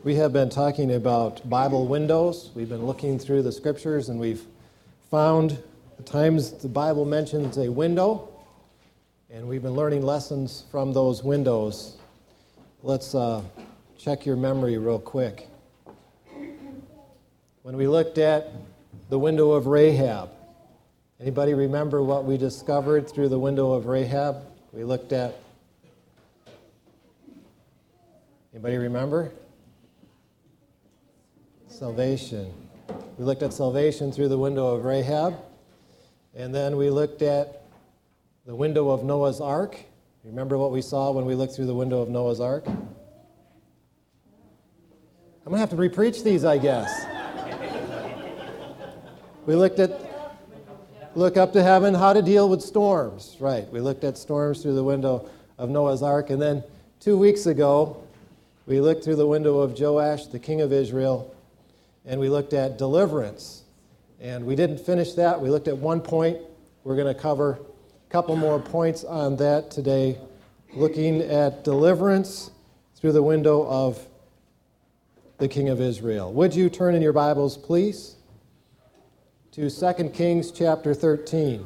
We have been talking about Bible windows. We've been looking through the scriptures and we've found the times the Bible mentions a window, and we've been learning lessons from those windows. Let's check your memory real quick. When we looked at the window of Rahab, anybody remember what we discovered through the window of Rahab? We looked at, anybody remember? Salvation. We looked at salvation through the window of Rahab, and then we looked at the window of Noah's Ark. Remember what we saw when we looked through the window of Noah's Ark? I'm going to have to repreach these, I guess. We looked at look up to heaven, how to deal with storms. Right, we looked at storms through the window of Noah's Ark, and then 2 weeks ago, we looked through the window of Joash, the king of Israel, and we looked at deliverance. And we didn't finish that. We looked at one point. We're going to cover a couple more points on that today, looking at deliverance through the window of the king of Israel. Would you turn in your Bibles, please, to 2 Kings chapter 13.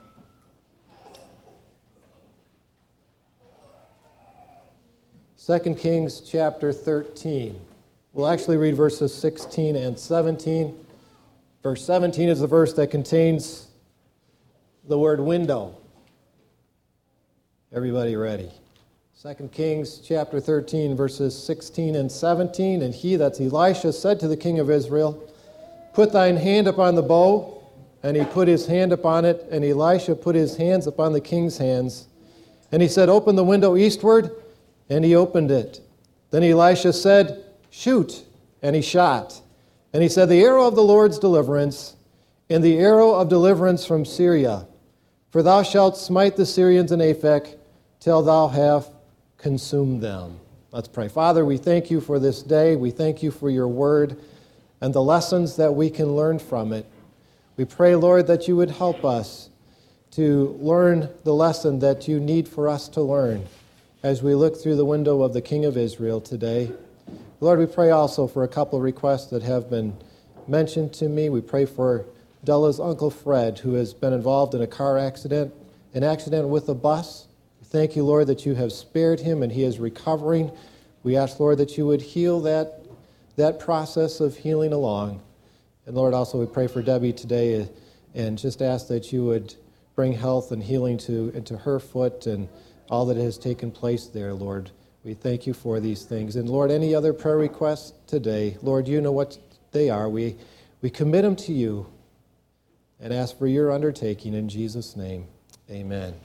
Second Kings chapter 13. We'll actually read verses 16 and 17. Verse 17 is the verse that contains the word window. Everybody ready? 2 Kings chapter 13, verses 16 and 17. And he, that's Elisha, said to the king of Israel, "Put thine hand upon the bow." And he put his hand upon it, and Elisha put his hands upon the king's hands. And he said, "Open the window eastward." And he opened it. Then Elisha said, "Shoot." And he shot. And he said, "The arrow of the Lord's deliverance, and the arrow of deliverance from Syria. For thou shalt smite the Syrians in Aphek, till thou have consumed them." Let's pray. Father, we thank you for this day. We thank you for your word and the lessons that we can learn from it. We pray, Lord, that you would help us to learn the lesson that you need for us to learn as we look through the window of the King of Israel today. Lord, we pray also for a couple of requests that have been mentioned to me. We pray for Della's Uncle Fred, who has been involved in a car accident, an accident with a bus. We thank you, Lord, that you have spared him and he is recovering. We ask, Lord, that you would heal that process of healing along. And Lord, also we pray for Debbie today and just ask that you would bring health and healing into her foot and all that has taken place there, Lord. We thank you for these things. And Lord, any other prayer requests today, Lord, you know what they are. We commit them to you and ask for your undertaking in Jesus' name. Amen.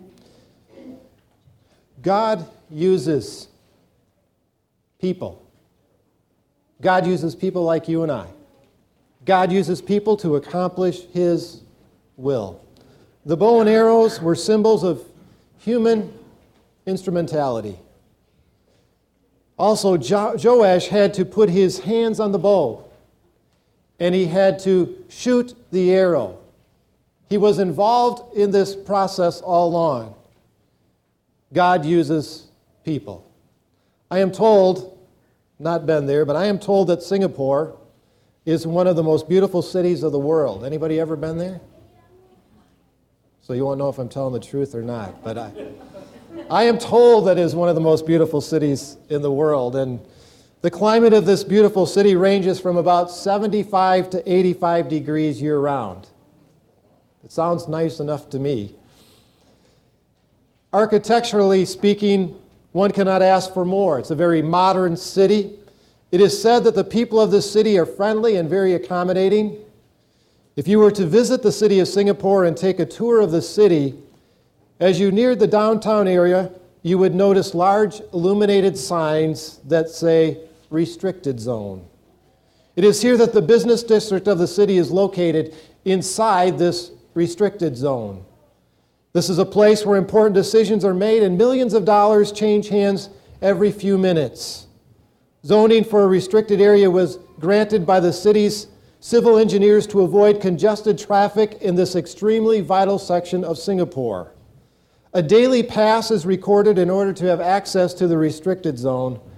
God uses people. God uses people like you and I. God uses people to accomplish his will. The bow and arrows were symbols of human instrumentality. Also, Joash had to put his hands on the bow, and he had to shoot the arrow. He was involved in this process all along. God uses people. I am told, not been there, but I am told that Singapore is one of the most beautiful cities of the world. Anybody ever been there? So you won't know if I'm telling the truth or not, but I am told that it is one of the most beautiful cities in the world, and the climate of this beautiful city ranges from about 75 to 85 degrees year-round. It sounds nice enough to me. Architecturally speaking, one cannot ask for more. It's a very modern city. It is said that the people of this city are friendly and very accommodating. If you were to visit the city of Singapore and take a tour of the city, as you neared the downtown area, you would notice large illuminated signs that say restricted zone. It is here that the business district of the city is located inside this restricted zone. This is a place where important decisions are made and millions of dollars change hands every few minutes. Zoning for a restricted area was granted by the city's civil engineers to avoid congested traffic in this extremely vital section of Singapore. A daily pass is recorded in order to have access to the restricted zone.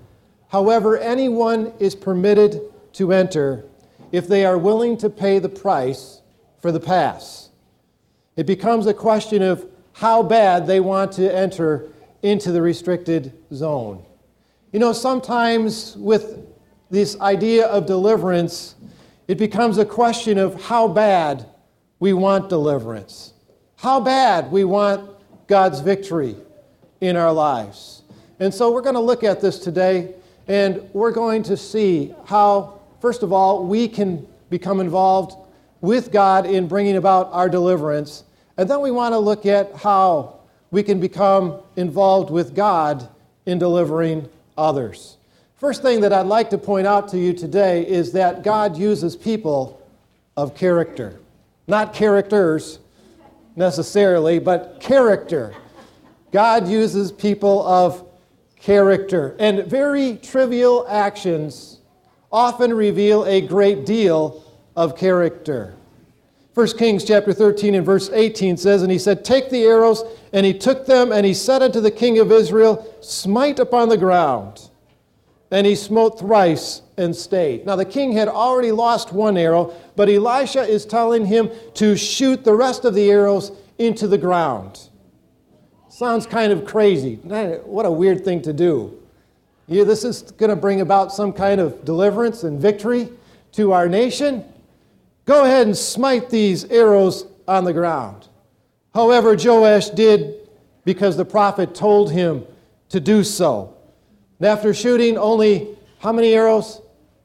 However, anyone is permitted to enter if they are willing to pay the price for the pass. It becomes a question of how bad they want to enter into the restricted zone. You know, sometimes with this idea of deliverance, it becomes a question of how bad we want deliverance, how bad we want God's victory in our lives. And so we're going to look at this today, and we're going to see how, first of all, we can become involved with God in bringing about our deliverance. And then we want to look at how we can become involved with God in delivering others. First thing that I'd like to point out to you today is that God uses people of character. Not characters necessarily, but character. God uses people of character. And very trivial actions often reveal a great deal of character. 1 Kings chapter 13 and verse 18 says, "And he said, Take the arrows, and he took them, and he said unto the king of Israel, Smite upon the ground. And he smote thrice and stayed." Now the king had already lost one arrow, but Elisha is telling him to shoot the rest of the arrows into the ground. Sounds kind of crazy. What a weird thing to do. Yeah, this is going to bring about some kind of deliverance and victory to our nation. Go ahead and smite these arrows on the ground. However, Joash did because the prophet told him to do so. And after shooting only, how many arrows?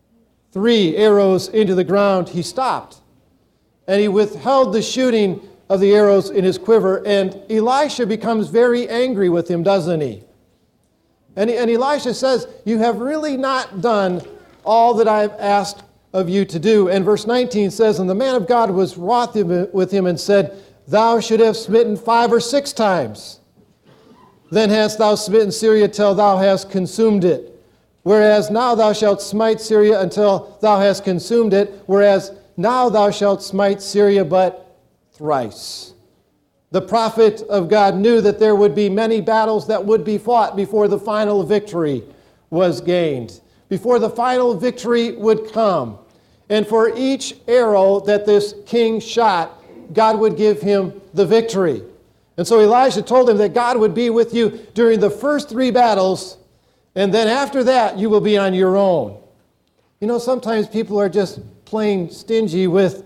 3 arrows into the ground, he stopped. And he withheld the shooting of the arrows in his quiver. And Elisha becomes very angry with him, doesn't he? And Elisha says, "You have really not done all that I have asked of you to do." And verse 19 says, "And the man of God was wroth with him and said, Thou should have smitten 5 or 6 times. Then hast thou smitten Syria till thou hast consumed it. Whereas now thou shalt smite Syria until thou hast consumed it. Whereas now thou shalt smite Syria but thrice." The prophet of God knew that there would be many battles that would be fought before the final victory was gained, before the final victory would come. And for each arrow that this king shot, God would give him the victory. And so Elijah told him that God would be with you during the first 3 battles, and then after that, you will be on your own. You know, sometimes people are just plain stingy with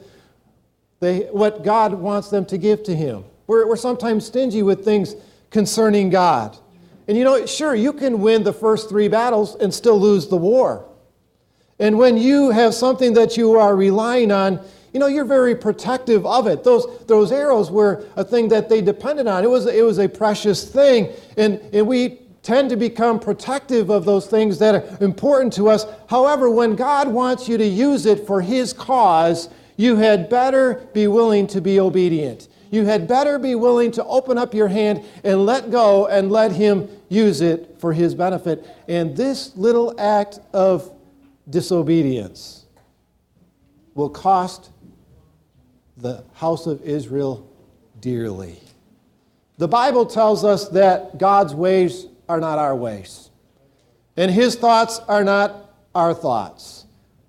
what God wants them to give to him. We're sometimes stingy with things concerning God. And you know, sure, you can win the first 3 battles and still lose the war. And when you have something that you are relying on, you know, you're very protective of it. Those arrows were a thing that they depended on. It was a precious thing. And we tend to become protective of those things that are important to us. However, when God wants you to use it for his cause, you had better be willing to be obedient. You had better be willing to open up your hand and let go and let him use it for his benefit. And this little act of disobedience will cost the house of Israel dearly. The Bible tells us that God's ways are not our ways, and his thoughts are not our thoughts.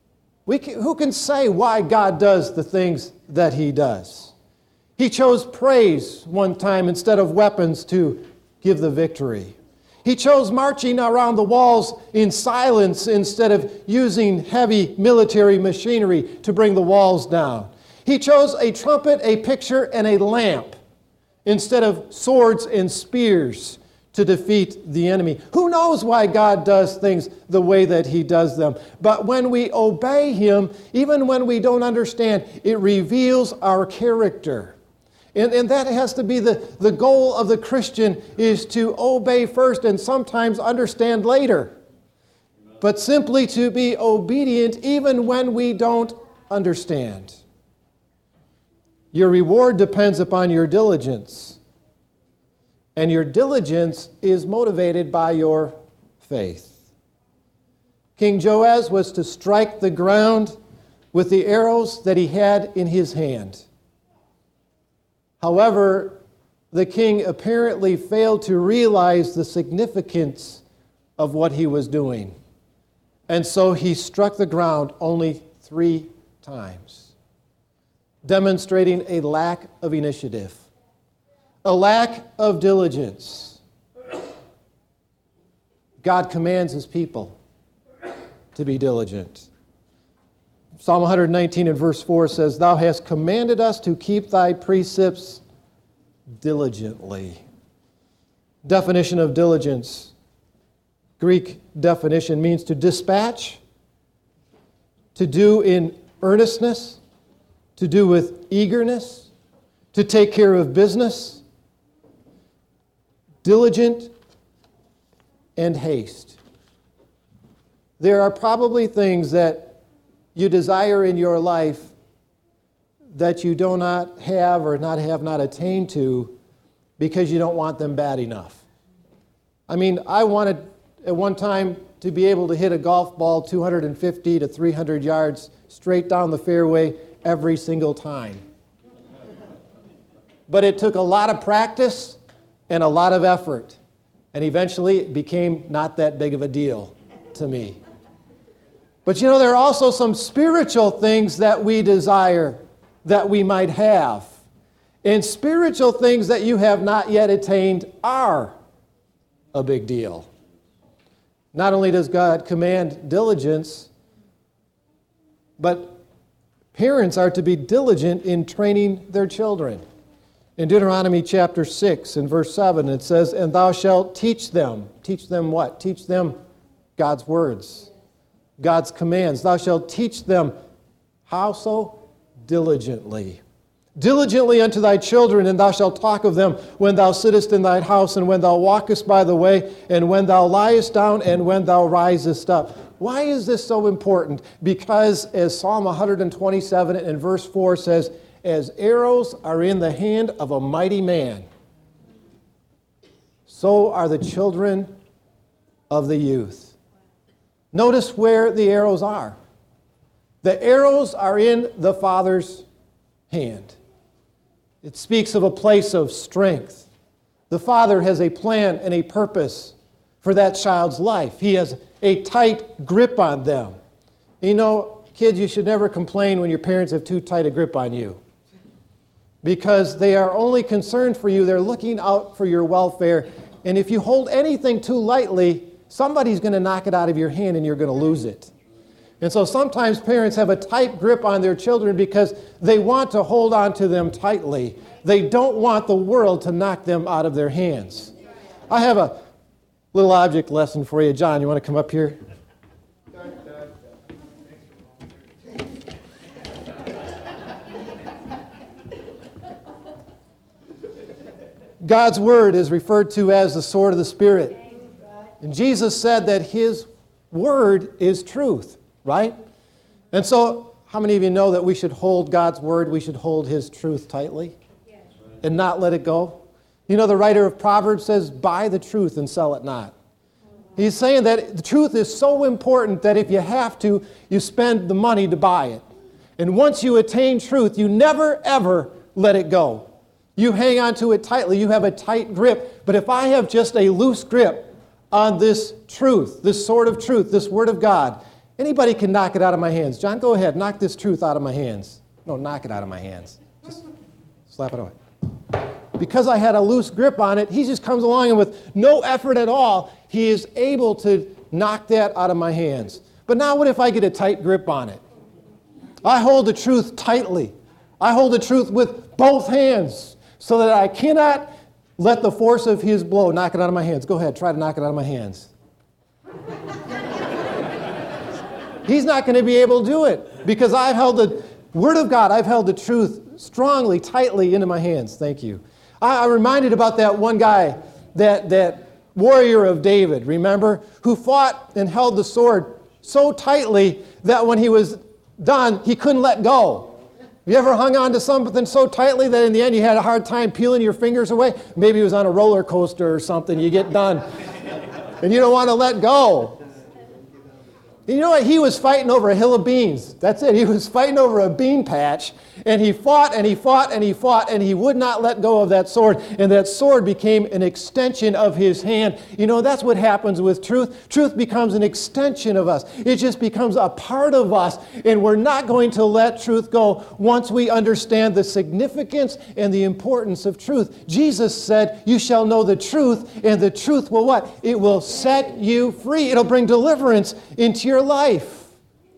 Who can say why God does the things that he does? He chose praise one time instead of weapons to give the victory. He chose marching around the walls in silence instead of using heavy military machinery to bring the walls down. He chose a trumpet, a picture, and a lamp instead of swords and spears to defeat the enemy. Who knows why God does things the way that he does them? But when we obey him, even when we don't understand, it reveals our character. And that has to be the goal of the Christian, is to obey first and sometimes understand later. But simply to be obedient even when we don't understand. Your reward depends upon your diligence. And your diligence is motivated by your faith. King Joash was to strike the ground with the arrows that he had in his hand. However, the king apparently failed to realize the significance of what he was doing. And so he struck the ground only 3 times, demonstrating a lack of initiative, a lack of diligence. God commands his people to be diligent. Psalm 119 and verse 4 says, "Thou hast commanded us to keep thy precepts diligently." Definition of diligence. Greek definition means to dispatch, to do in earnestness, to do with eagerness, to take care of business, diligent, and haste. There are probably things that you desire in your life that you do not have or have not attained to because you don't want them bad enough. I mean, I wanted at one time to be able to hit a golf ball 250 to 300 yards straight down the fairway every single time. But it took a lot of practice and a lot of effort. And eventually it became not that big of a deal to me. But you know, there are also some spiritual things that we desire that we might have. And spiritual things that you have not yet attained are a big deal. Not only does God command diligence, but parents are to be diligent in training their children. In Deuteronomy chapter 6 and verse 7, it says, "And thou shalt teach them." Teach them what? Teach them God's words, God's commands. "Thou shalt teach them." How so? Diligently. "Diligently unto thy children, and thou shalt talk of them when thou sittest in thy house, and when thou walkest by the way, and when thou liest down, and when thou risest up." Why is this so important? Because as Psalm 127 and verse 4 says, "As arrows are in the hand of a mighty man, so are the children of the youth." Notice where the arrows are. The arrows are in the Father's hand. It speaks of a place of strength. The Father has a plan and a purpose for that child's life. He has a tight grip on them. You know, kids, you should never complain when your parents have too tight a grip on you, because they are only concerned for you. They're looking out for your welfare. And if you hold anything too lightly, somebody's going to knock it out of your hand and you're going to lose it. And so sometimes parents have a tight grip on their children because they want to hold on to them tightly. They don't want the world to knock them out of their hands. I have a little object lesson for you. John, you want to come up here? God's word is referred to as the sword of the Spirit. And Jesus said that his word is truth, right? And so, how many of you know that we should hold God's word, we should hold his truth tightly and not let it go? You know, the writer of Proverbs says, "Buy the truth and sell it not." He's saying that the truth is so important that if you have to, you spend the money to buy it. And once you attain truth, you never, ever let it go. You hang on to it tightly. You have a tight grip. But if I have just a loose grip on this truth, this sword of truth, this word of God, anybody can knock it out of my hands. John, go ahead. Knock this truth out of my hands. No, knock it out of my hands. Just slap it away. Because I had a loose grip on it, he just comes along and with no effort at all, he is able to knock that out of my hands. But now what if I get a tight grip on it? I hold the truth tightly. I hold the truth with both hands so that I cannot let the force of his blow knock it out of my hands. Go ahead, try to knock it out of my hands. He's not going to be able to do it because I've held the word of God, I've held the truth strongly, tightly into my hands. Thank you. I'm reminded about that one guy, that warrior of David, remember, who fought and held the sword so tightly that when he was done, he couldn't let go. You ever hung on to something so tightly that in the end you had a hard time peeling your fingers away? Maybe it was on a roller coaster or something. You get done and you don't want to let go. You know what? He was fighting over a hill of beans. That's it. He was fighting over a bean patch, and he fought and he fought and he fought, and he would not let go of that sword, and that sword became an extension of his hand. You know, that's what happens with truth. Truth becomes an extension of us. It just becomes a part of us, and we're not going to let truth go once we understand the significance and the importance of truth. Jesus said, you shall know the truth, and the truth will what? It will set you free. It'll bring deliverance into your life.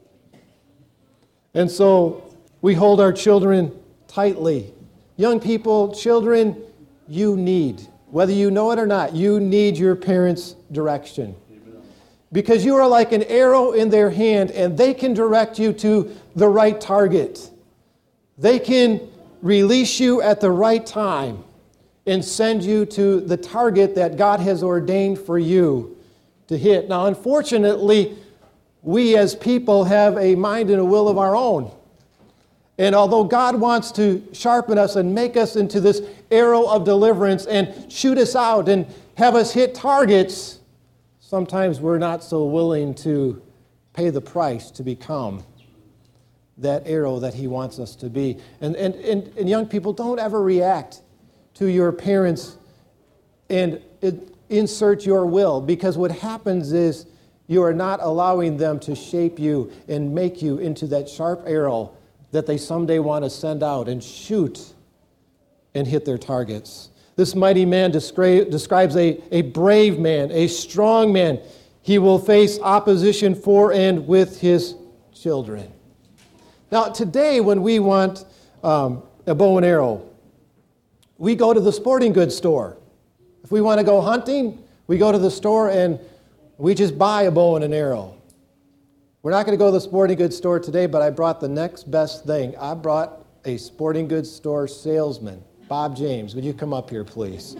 And so we hold our children tightly. Young people, children, you need, whether you know it or not, you need your parents' direction. Because you are like an arrow in their hand, and they can direct you to the right target. They can release you at the right time and send you to the target that God has ordained for you to hit. Now, unfortunately, we as people have a mind and a will of our own. And although God wants to sharpen us and make us into this arrow of deliverance and shoot us out and have us hit targets, sometimes we're not so willing to pay the price to become that arrow that He wants us to be. And young people, don't ever react to your parents and insert your will, because what happens is you are not allowing them to shape you and make you into that sharp arrow that they someday want to send out and shoot and hit their targets. This mighty man describes a brave man, a strong man. He will face opposition for and with his children. Now, today, when we want a bow and arrow, we go to the sporting goods store. If we want to go hunting, we go to the store and we just buy a bow and an arrow. We're not going to go to the sporting goods store today, but I brought the next best thing. I brought a sporting goods store salesman. Bob James, would you come up here, please?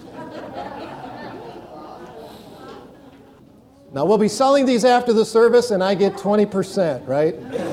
Now, we'll be selling these after the service, and I get 20%, right?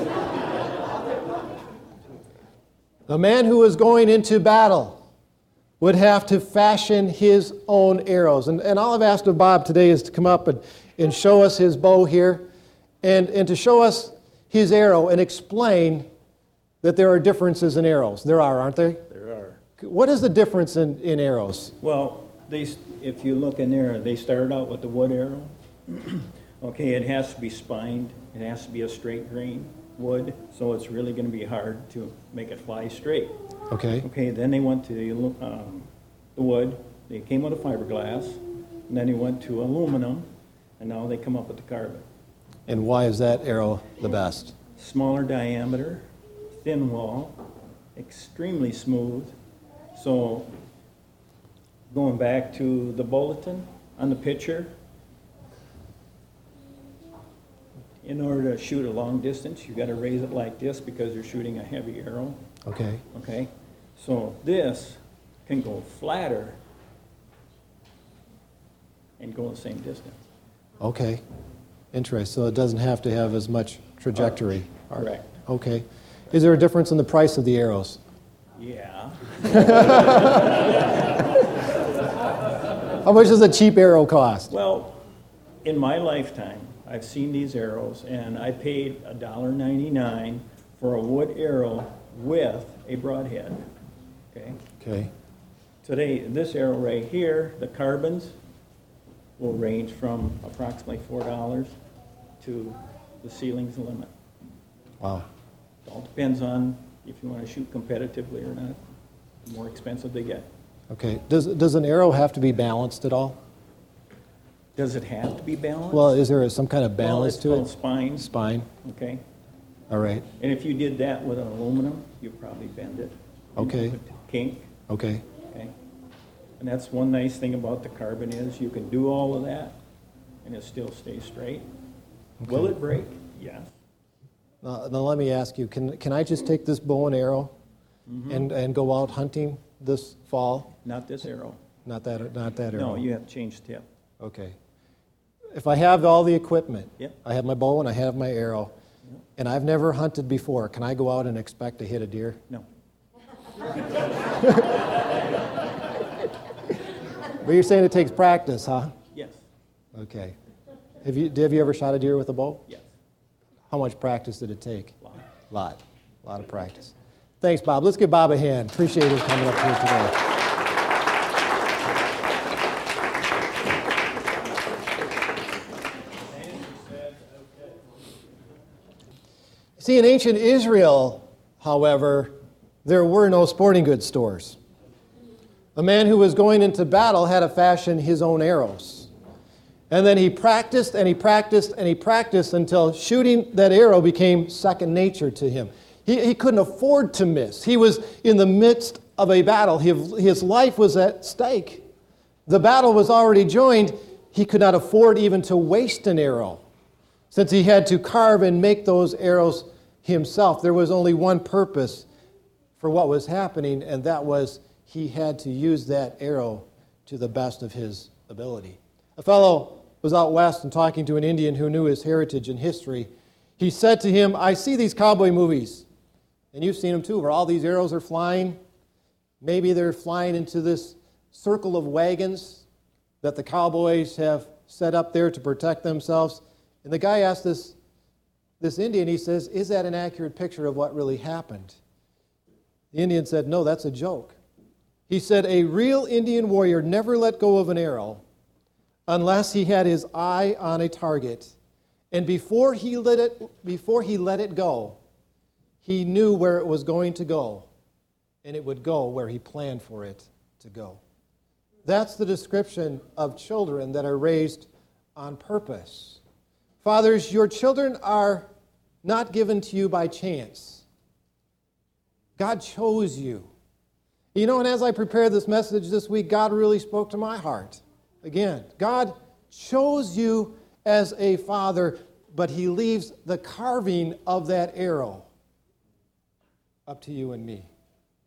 The man who is going into battle would have to fashion his own arrows. And all I've asked of Bob today is to come up and show us his bow here and to show us his arrow and explain that there are differences in arrows. There are, aren't there? There are. What is the difference in arrows? Well, if you look in there, they started out with the wood arrow. Okay, it has to be spined. It has to be a straight grain wood, so it's really going to be hard to make it fly straight. Okay. Okay, then they went to the wood. They came with a fiberglass, and then they went to aluminum, and now they come up with the carbon. And why is that arrow the best? Smaller diameter, thin wall, extremely smooth. So going back to the bulletin on the picture, in order to shoot a long distance, you've got to raise it like this because you're shooting a heavy arrow. Okay. Okay? So this can go flatter and go the same distance. Okay. Interesting. So it doesn't have to have as much trajectory. Correct. Okay. Is there a difference in the price of the arrows? Yeah. How much does a cheap arrow cost? Well, in my lifetime, I've seen these arrows, and I paid $1.99 for a wood arrow with a broadhead. Okay. Okay. Today, this arrow right here, the carbons, will range from approximately $4 to the ceiling's limit. Wow. It all depends on if you want to shoot competitively or not. The more expensive they get. Okay. Does an arrow have to be balanced at all? Does it have to be balanced? Well, is there some kind of balance to Well, it? it's called spine. Spine. Okay. All right. And if you did that with an aluminum, you'd probably bend it. Okay. Kink. Okay. Okay. And that's one nice thing about the carbon is you can do all of that and it still stays straight. Okay. Will it break? Yes. Now let me ask you, can I just take this bow and arrow and go out hunting this fall? Not this arrow. Not that arrow. No, you have to change the tip. Okay. If I have all the equipment, Yep. I have my bow and I have my arrow, Yep. and I've never hunted before, can I go out and expect to hit a deer? No. But you're saying it takes practice, huh? Yes. Okay. Have you ever shot a deer with a bow? Yes. How much practice did it take? A lot of practice. Thanks, Bob. Let's give Bob a hand. Appreciate him coming up here today. See, in ancient Israel, however, there were no sporting goods stores. A man who was going into battle had to fashion his own arrows. And then he practiced and he practiced and he practiced until shooting that arrow became second nature to him. He couldn't afford to miss. He was in the midst of a battle. His life was at stake. The battle was already joined. He could not afford even to waste an arrow, since he had to carve and make those arrows himself. There was only one purpose for what was happening, and that was he had to use that arrow to the best of his ability. A fellow was out west and talking to an Indian who knew his heritage and history. He said to him, I see these cowboy movies, and you've seen them too, where all these arrows are flying. Maybe they're flying into this circle of wagons that the cowboys have set up there to protect themselves. And the guy asked this Indian, he says, is that an accurate picture of what really happened? The Indian said, no, that's a joke. He said, a real Indian warrior never let go of an arrow unless he had his eye on a target. And before he let it go, he knew where it was going to go, and it would go where he planned for it to go. That's the description of children that are raised on purpose. Fathers, your children are not given to you by chance. God chose you. You know, and as I prepared this message this week, God really spoke to my heart. Again, God chose you as a father, but he leaves the carving of that arrow up to you and me.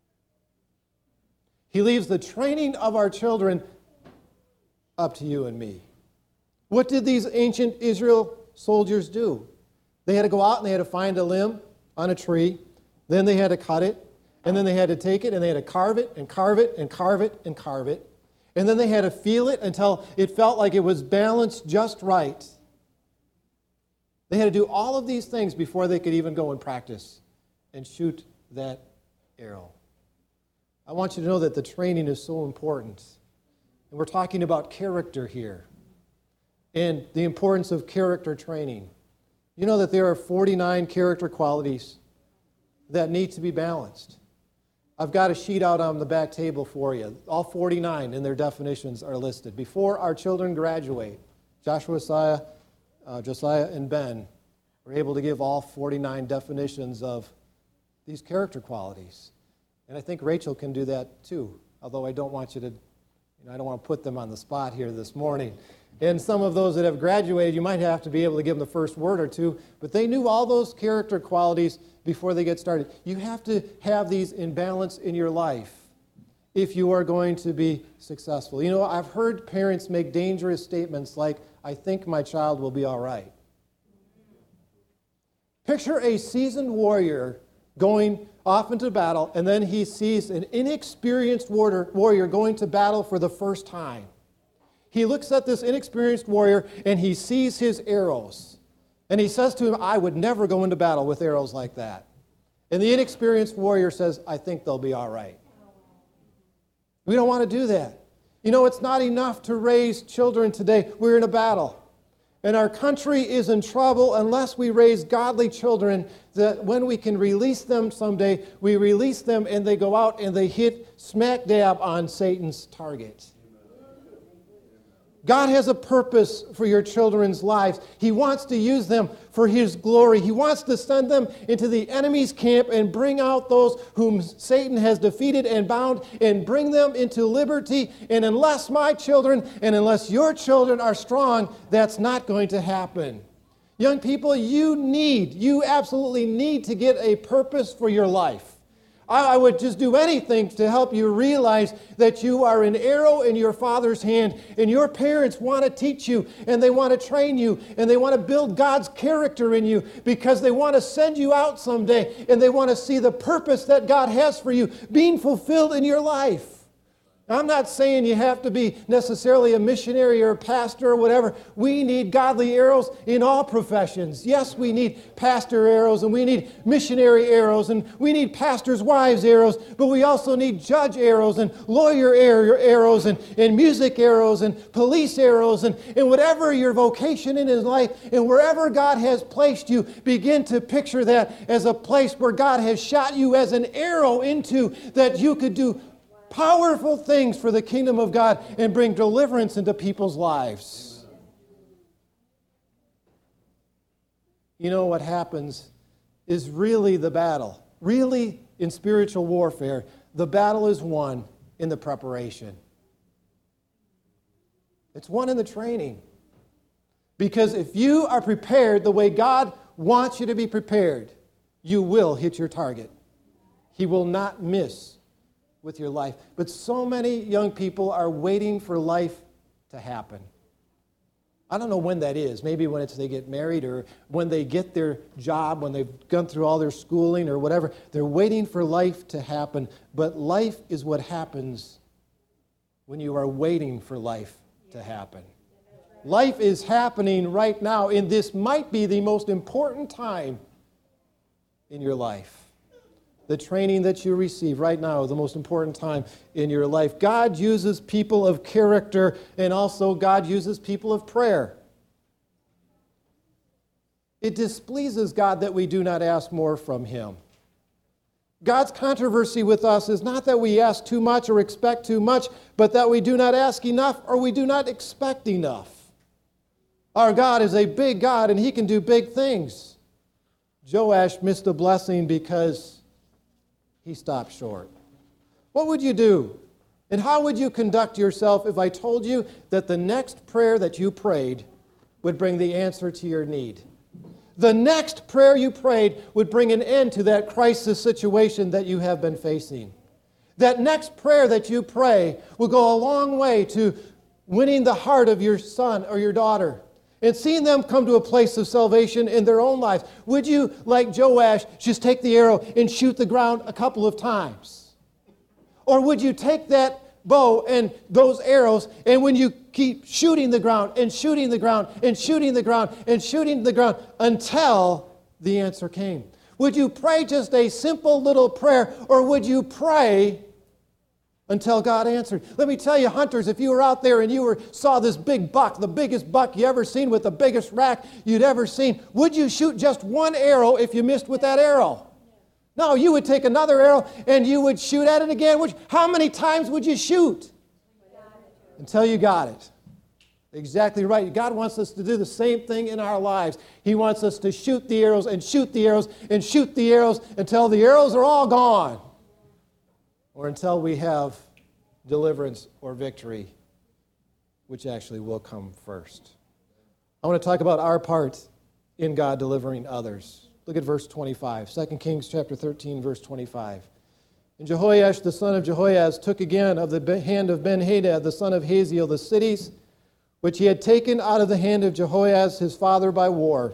He leaves the training of our children up to you and me. What did these ancient Israel soldiers do? They had to go out and they had to find a limb on a tree. Then they had to cut it. And then they had to take it and they had to carve it and carve it and carve it and carve it. And then they had to feel it until it felt like it was balanced just right. They had to do all of these things before they could even go and practice and shoot that arrow. I want you to know that the training is so important. And we're talking about character here and the importance of character training. You know that there are 49 character qualities that need to be balanced. I've got a sheet out on the back table for you. All 49 and their definitions are listed. Before our children graduate, Josiah, and Ben were able to give all 49 definitions of these character qualities. And I think Rachel can do that too, although I don't want you to, I don't want to put them on the spot here this morning. And some of those that have graduated, you might have to be able to give them the first word or two, but they knew all those character qualities before they get started. You have to have these in balance in your life if you are going to be successful. You know, I've heard parents make dangerous statements like, I think my child will be all right. Picture a seasoned warrior going off into battle, and then he sees an inexperienced warrior going to battle for the first time. He looks at this inexperienced warrior, and he sees his arrows. And he says to him, I would never go into battle with arrows like that. And the inexperienced warrior says, I think they'll be all right. We don't want to do that. You know, it's not enough to raise children today. We're in a battle. And our country is in trouble unless we raise godly children that when we can release them someday, we release them and they go out and they hit smack dab on Satan's target. God has a purpose for your children's lives. He wants to use them for His glory. He wants to send them into the enemy's camp and bring out those whom Satan has defeated and bound and bring them into liberty. And unless my children and unless your children are strong, that's not going to happen. Young people, you absolutely need to get a purpose for your life. I would just do anything to help you realize that you are an arrow in your Father's hand, and your parents want to teach you, and they want to train you, and they want to build God's character in you because they want to send you out someday, and they want to see the purpose that God has for you being fulfilled in your life. I'm not saying you have to be necessarily a missionary or a pastor or whatever. We need godly arrows in all professions. Yes, we need pastor arrows, and we need missionary arrows, and we need pastors' wives' arrows, but we also need judge arrows and lawyer arrows and music arrows and police arrows and whatever your vocation in his life, and wherever God has placed you, begin to picture that as a place where God has shot you as an arrow into, that you could do powerful things for the kingdom of God and bring deliverance into people's lives. You know what happens is really the battle. Really, in spiritual warfare, the battle is won in the preparation. It's won in the training. Because if you are prepared the way God wants you to be prepared, you will hit your target. He will not miss with your life. But so many young people are waiting for life to happen. I don't know when that is. Maybe when they get married or when they get their job, when they've gone through all their schooling or whatever. They're waiting for life to happen. But life is what happens when you are waiting for life to happen. Life is happening right now, and this might be the most important time in your life. The training that you receive right now is the most important time in your life. God uses people of character, and also God uses people of prayer. It displeases God that we do not ask more from Him. God's controversy with us is not that we ask too much or expect too much, but that we do not ask enough or we do not expect enough. Our God is a big God, and He can do big things. Joash missed a blessing because he stopped short. What would you do? And how would you conduct yourself if I told you that the next prayer that you prayed would bring the answer to your need? The next prayer you prayed would bring an end to that crisis situation that you have been facing. That next prayer that you pray will go a long way to winning the heart of your son or your daughter and seeing them come to a place of salvation in their own lives. Would you, like Joash, just take the arrow and shoot the ground a couple of times? Or would you take that bow and those arrows, and when you keep shooting the ground and shooting the ground and shooting the ground and shooting the ground until the answer came? Would you pray just a simple little prayer, or would you pray until God answered? Let me tell you, hunters, if you were out there and you saw this big buck, the biggest buck you ever seen with the biggest rack you'd ever seen, would you shoot just one arrow if you missed with that arrow? No, you would take another arrow and you would shoot at it again. How many times would you shoot? Until you got it. Exactly right. God wants us to do the same thing in our lives. He wants us to shoot the arrows and shoot the arrows and shoot the arrows until the arrows are all gone, or until we have deliverance or victory, which actually will come first. I want to talk about our part in God delivering others. Look at verse 25, 2 Kings chapter 13, verse 25. And Jehoash, the son of Jehoahaz, took again of the hand of Ben-Hadad, the son of Haziel, the cities which he had taken out of the hand of Jehoahaz his father by war.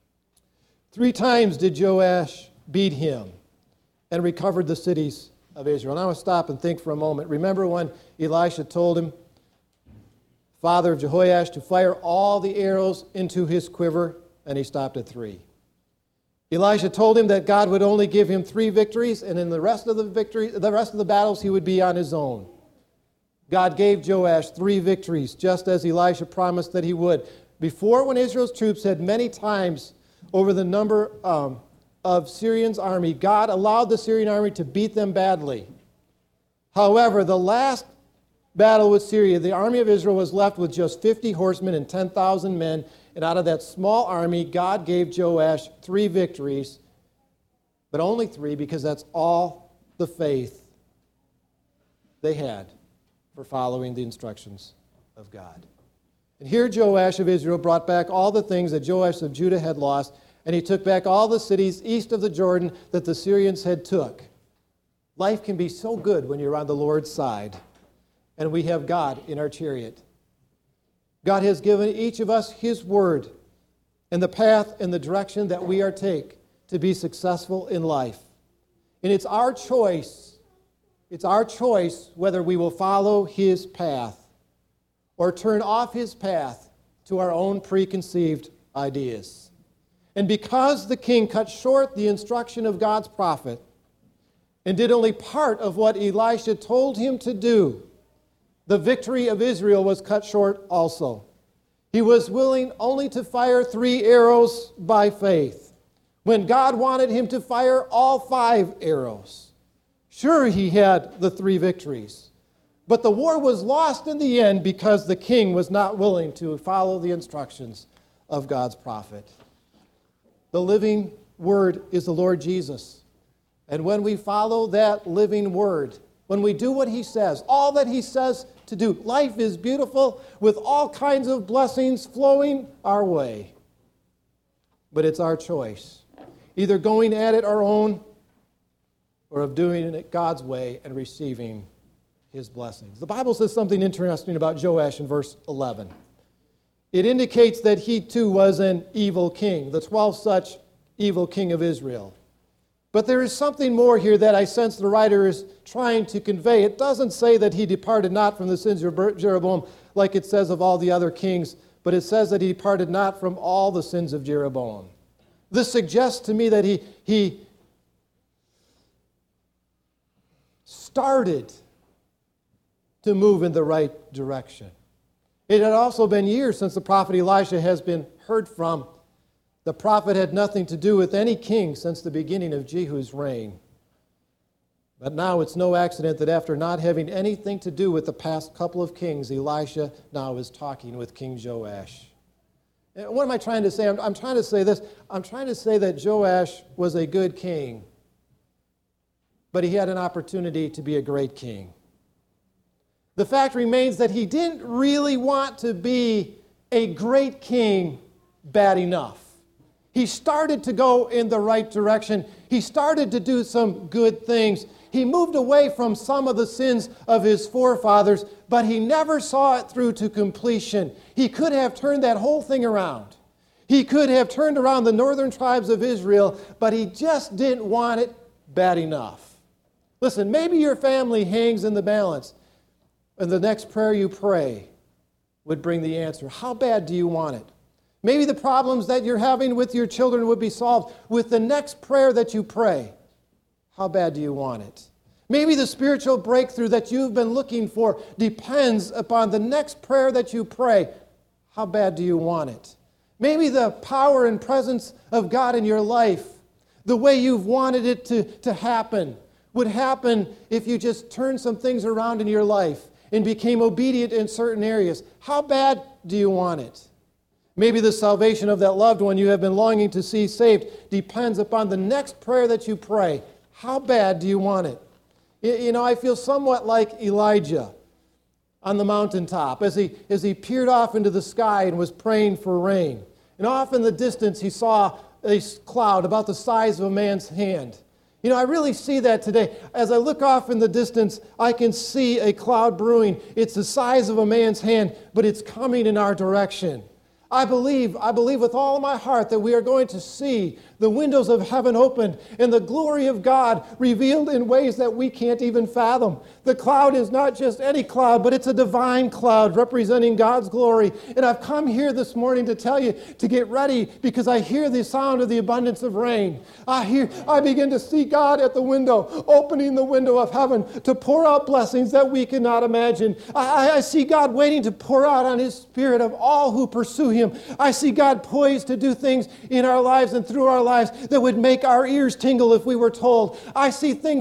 3 times did Joash beat him and recovered the cities of Israel. And I want to stop and think for a moment. Remember when Elisha told him, father of Jehoash, to fire all the arrows into his quiver, and he stopped at 3. Elisha told him that God would only give him 3 victories, and in the rest of the battles he would be on his own. God gave Joash 3 victories, just as Elisha promised that he would. Before, when Israel's troops had many times over the number of Syrian's army, God allowed the Syrian army to beat them badly. However, the last battle with Syria, the army of Israel was left with just 50 horsemen and 10,000 men. And out of that small army, God gave Joash 3 victories, but only 3 because that's all the faith they had for following the instructions of God. And here Joash of Israel brought back all the things that Joash of Judah had lost, and he took back all the cities east of the Jordan that the Syrians had took. Life can be so good when you're on the Lord's side, and we have God in our chariot. God has given each of us His word and the path and the direction that we are to take to be successful in life. And it's our choice It's our choice whether we will follow his path or turn off his path to our own preconceived ideas. And because the king cut short the instruction of God's prophet and did only part of what Elisha told him to do, the victory of Israel was cut short also. He was willing only to fire 3 arrows by faith, when God wanted him to fire all 5 arrows. Sure, he had the 3 victories, but the war was lost in the end because the king was not willing to follow the instructions of God's prophet. The living word is the Lord Jesus. And when we follow that living word, when we do what he says, all that he says to do, life is beautiful with all kinds of blessings flowing our way. But it's our choice, either going at it our own or of doing it God's way and receiving his blessings. The Bible says something interesting about Joash in verse 11. It indicates that he too was an evil king, the 12th such evil king of Israel. But there is something more here that I sense the writer is trying to convey. It doesn't say that he departed not from the sins of Jeroboam like it says of all the other kings, but it says that he departed not from all the sins of Jeroboam. This suggests to me that he started to move in the right direction. It had also been years since the prophet Elisha has been heard from. The prophet had nothing to do with any king since the beginning of Jehu's reign. But now it's no accident that after not having anything to do with the past couple of kings, Elisha now is talking with King Joash. And what am I trying to say? I'm trying to say this. I'm trying to say that Joash was a good king, but he had an opportunity to be a great king. The fact remains that he didn't really want to be a great king bad enough. He started to go in the right direction. He started to do some good things. He moved away from some of the sins of his forefathers, but he never saw it through to completion. He could have turned that whole thing around. He could have turned around the northern tribes of Israel, but he just didn't want it bad enough. Listen, maybe your family hangs in the balance, and the next prayer you pray would bring the answer. How bad do you want it? Maybe the problems that you're having with your children would be solved with the next prayer that you pray. How bad do you want it? Maybe the spiritual breakthrough that you've been looking for depends upon the next prayer that you pray. How bad do you want it? Maybe the power and presence of God in your life, the way you've wanted it to happen, would happen if you just turned some things around in your life and became obedient in certain areas. How bad do you want it? Maybe the salvation of that loved one you have been longing to see saved depends upon the next prayer that you pray. How bad do you want it? You know, I feel somewhat like Elijah on the mountaintop as he peered off into the sky and was praying for rain. And off in the distance he saw a cloud about the size of a man's hand. You know, I really see that today. As I look off in the distance, I can see a cloud brewing. It's the size of a man's hand, but it's coming in our direction. I believe with all of my heart that we are going to see the windows of heaven opened and the glory of God revealed in ways that we can't even fathom. The cloud is not just any cloud, but it's a divine cloud representing God's glory. And I've come here this morning to tell you to get ready because I hear the sound of the abundance of rain. I begin to see God at the window, opening the window of heaven to pour out blessings that we cannot imagine. I see God waiting to pour out on His Spirit of all who pursue Him. I see God poised to do things in our lives and through our lives that would make our ears tingle if we were told. I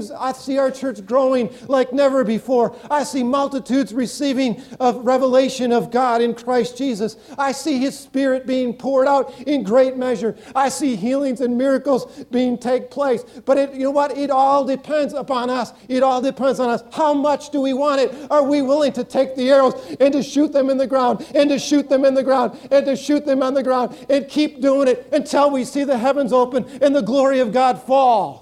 see our church growing like never before. I see multitudes receiving a revelation of God in Christ Jesus. I see His Spirit being poured out in great measure. I see healings and miracles take place. But you know what? It all depends upon us. It all depends on us. How much do we want it? Are we willing to take the arrows and to shoot them in the ground and to shoot them in the ground and to shoot them on the ground and keep doing it until we see the heavens open and the glory of God fall?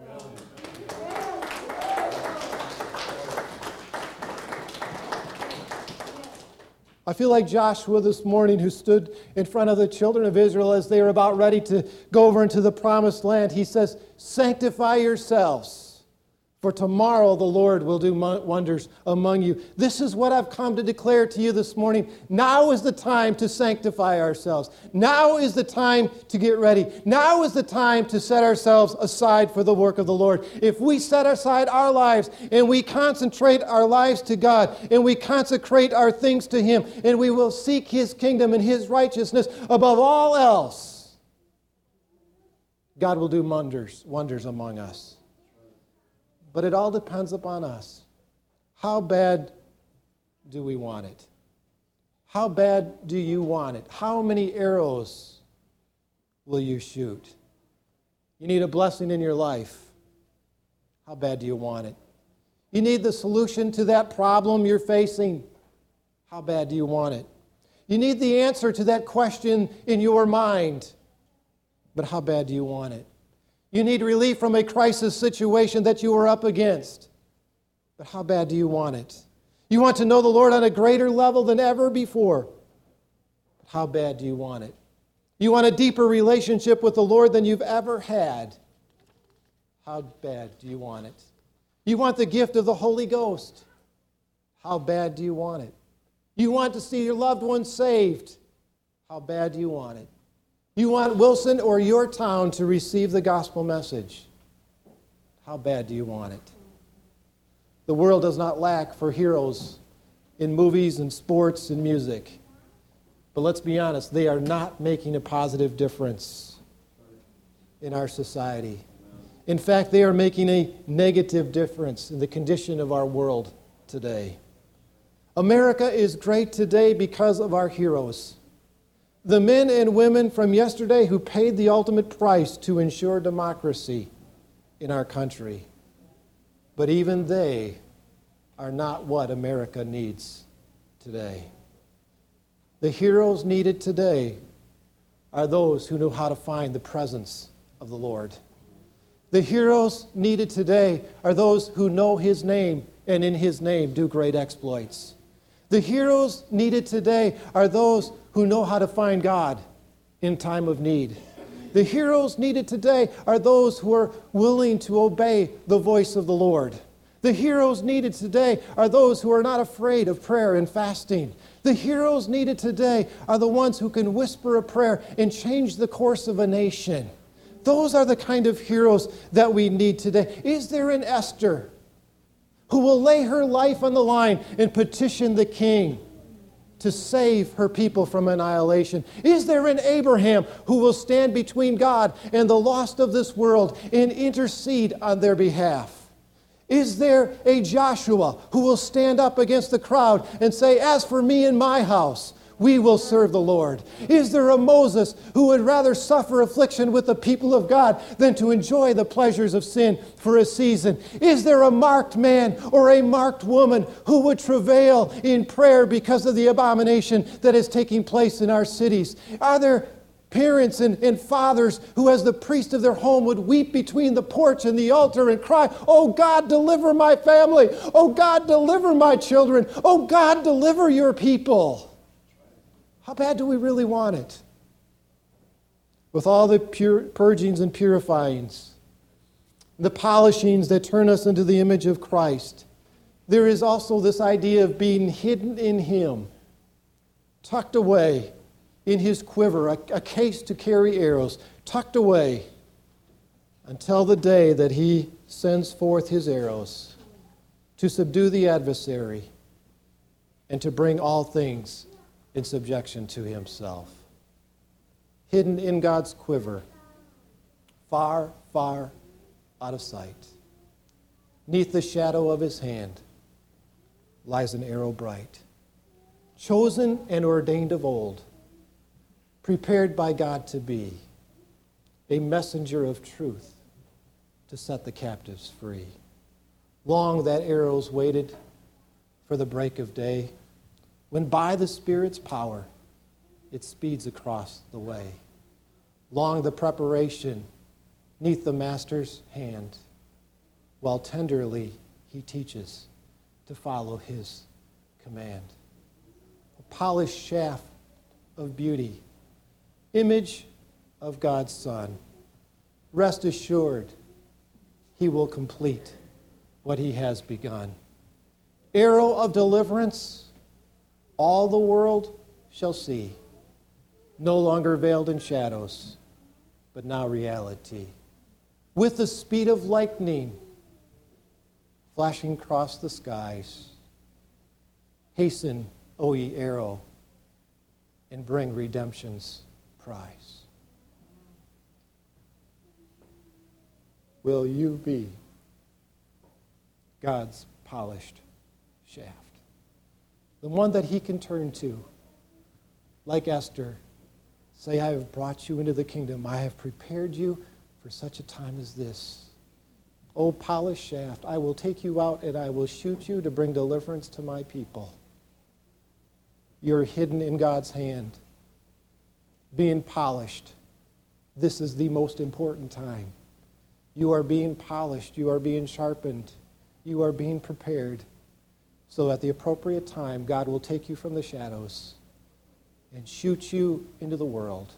I feel like Joshua this morning, who stood in front of the children of Israel as they were about ready to go over into the promised land. He says, "Sanctify yourselves, For tomorrow the Lord will do wonders among you. This is what I've come to declare to you this morning. Now is the time to sanctify ourselves. Now is the time to get ready. Now is the time to set ourselves aside for the work of the Lord. If we set aside our lives and we concentrate our lives to God and we consecrate our things to Him and we will seek His kingdom and His righteousness above all else, God will do wonders among us. But it all depends upon us. How bad do we want it? How bad do you want it? How many arrows will you shoot? You need a blessing in your life. How bad do you want it? You need the solution to that problem you're facing. How bad do you want it? You need the answer to that question in your mind. But how bad do you want it? You need relief from a crisis situation that you are up against. But how bad do you want it? You want to know the Lord on a greater level than ever before. But how bad do you want it? You want a deeper relationship with the Lord than you've ever had. How bad do you want it? You want the gift of the Holy Ghost. How bad do you want it? You want to see your loved ones saved. How bad do you want it? You want Wilson or your town to receive the gospel message. How bad do you want it? The world does not lack for heroes in movies and sports and music. But let's be honest, they are not making a positive difference in our society. In fact, they are making a negative difference in the condition of our world today. America is great today because of our heroes. The men and women from yesterday who paid the ultimate price to ensure democracy in our country. But even they are not what America needs today. The heroes needed today are those who know how to find the presence of the Lord. The heroes needed today are those who know His name and in His name do great exploits. The heroes needed today are those who know how to find God in time of need. The heroes needed today are those who are willing to obey the voice of the Lord. The heroes needed today are those who are not afraid of prayer and fasting. The heroes needed today are the ones who can whisper a prayer and change the course of a nation. Those are the kind of heroes that we need today. Is there an Esther who will lay her life on the line and petition the king to save her people from annihilation? Is there an Abraham who will stand between God and the lost of this world and intercede on their behalf? Is there a Joshua who will stand up against the crowd and say, "As for me and my house, we will serve the Lord"? Is there a Moses who would rather suffer affliction with the people of God than to enjoy the pleasures of sin for a season? Is there a marked man or a marked woman who would travail in prayer because of the abomination that is taking place in our cities? Are there parents and fathers who, as the priest of their home, would weep between the porch and the altar and cry, "Oh God, deliver my family. Oh God, deliver my children. Oh God, deliver your people"? How bad do we really want it? With all the purgings and purifyings, the polishings that turn us into the image of Christ, there is also this idea of being hidden in Him, tucked away in His quiver, a case to carry arrows, tucked away until the day that He sends forth His arrows to subdue the adversary and to bring all things in subjection to Himself. Hidden in God's quiver, far, far out of sight. Neath the shadow of His hand lies an arrow bright, chosen and ordained of old, prepared by God to be a messenger of truth to set the captives free. Long that arrow's waited for the break of day, when by the Spirit's power it speeds across the way. Long the preparation neath the Master's hand, while tenderly He teaches to follow His command. A polished shaft of beauty, image of God's Son. Rest assured, He will complete what he has begun. Arrow of deliverance, all the world shall see. No longer veiled in shadows, but now reality. With the speed of lightning, flashing across the skies, hasten, O ye arrow, and bring redemption's prize. Will you be God's polished shaft? The one that he can turn to, like Esther, say, I have brought you into the kingdom. I have prepared you for such a time as this. O polished shaft, I will take you out and I will shoot you to bring deliverance to my people. You're hidden in God's hand, being polished. This is the most important time. You are being polished. You are being sharpened. You are being prepared. So at the appropriate time, God will take you from the shadows and shoot you into the world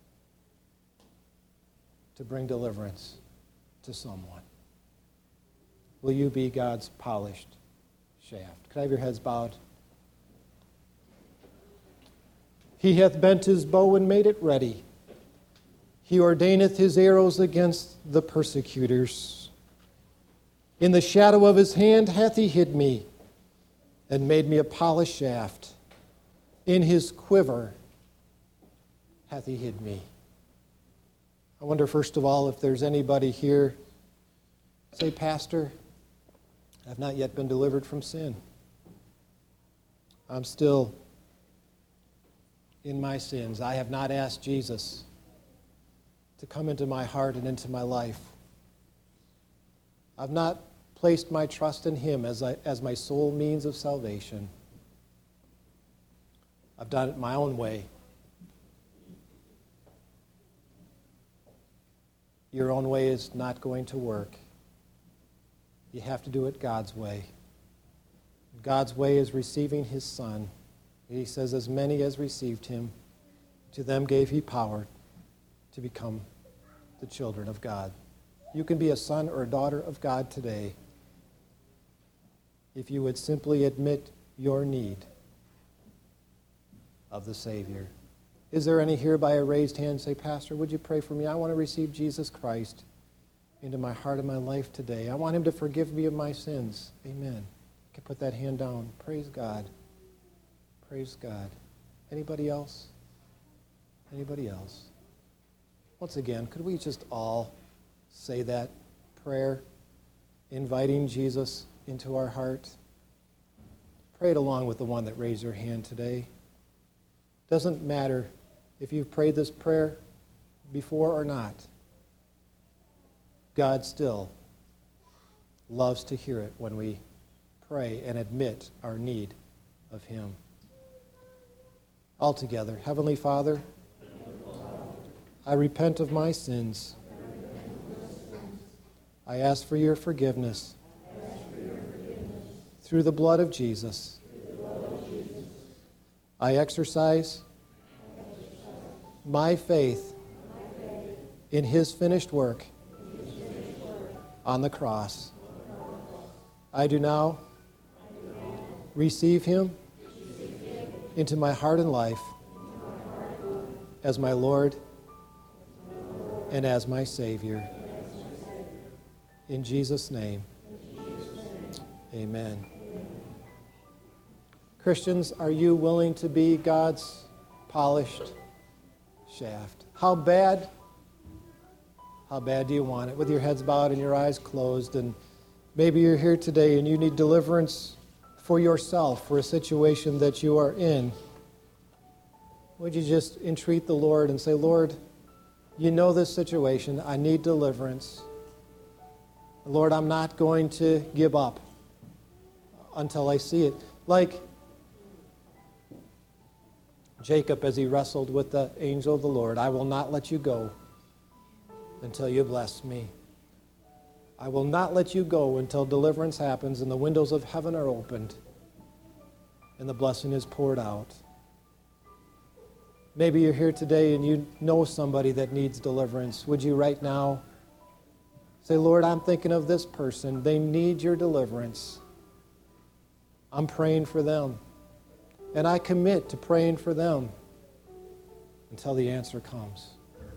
to bring deliverance to someone. Will you be God's polished shaft? Could I have your heads bowed? He hath bent his bow and made it ready. He ordaineth his arrows against the persecutors. In the shadow of his hand hath he hid me, and made me a polished shaft. In his quiver hath he hid me. I wonder, first of all, if there's anybody here, say, Pastor, I've not yet been delivered from sin. I'm still in my sins. I have not asked Jesus to come into my heart and into my life. I've not placed my trust in him as my sole means of salvation. I've done it my own way. Your own way is not going to work. You have to do it God's way. God's way is receiving his Son. He says, as many as received him, to them gave he power to become the children of God. You can be a son or a daughter of God today if you would simply admit your need of the Savior. Is there any here by a raised hand? Say, Pastor, would you pray for me? I want to receive Jesus Christ into my heart and my life today. I want him to forgive me of my sins. Amen. You can put that hand down. Praise God. Praise God. Anybody else? Anybody else? Once again, could we just all say that prayer, inviting Jesus into our heart? Pray it along with the one that raised your hand today. Doesn't matter if you've prayed this prayer before or not. God still loves to hear it when we pray and admit our need of him. Altogether, Heavenly Father, I repent of my sins. I ask for your forgiveness through the blood of Jesus. I exercise my faith in his finished work on the cross. I do now receive him into my heart and life as my Lord and as my Savior. In Jesus' name, amen. Christians, are you willing to be God's polished shaft? How bad do you want it? With your heads bowed and your eyes closed, and maybe you're here today and you need deliverance for yourself, for a situation that you are in. Would you just entreat the Lord and say, Lord, you know this situation. I need deliverance. Lord, I'm not going to give up until I see it. Like Jacob as he wrestled with the angel of the Lord, I will not let you go until you bless me. I will not let you go until deliverance happens and the windows of heaven are opened and the blessing is poured out. Maybe you're here today and you know somebody that needs deliverance. Would you right now Say, Lord, I'm thinking of this person. They need your deliverance. I'm praying for them. And I commit to praying for them until the answer comes.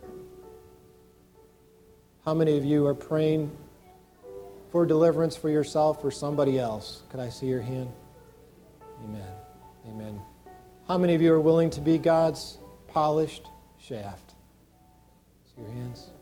How many of you are praying for deliverance for yourself or somebody else? Could I see your hand? Amen. Amen. How many of you are willing to be God's polished shaft? See your hands?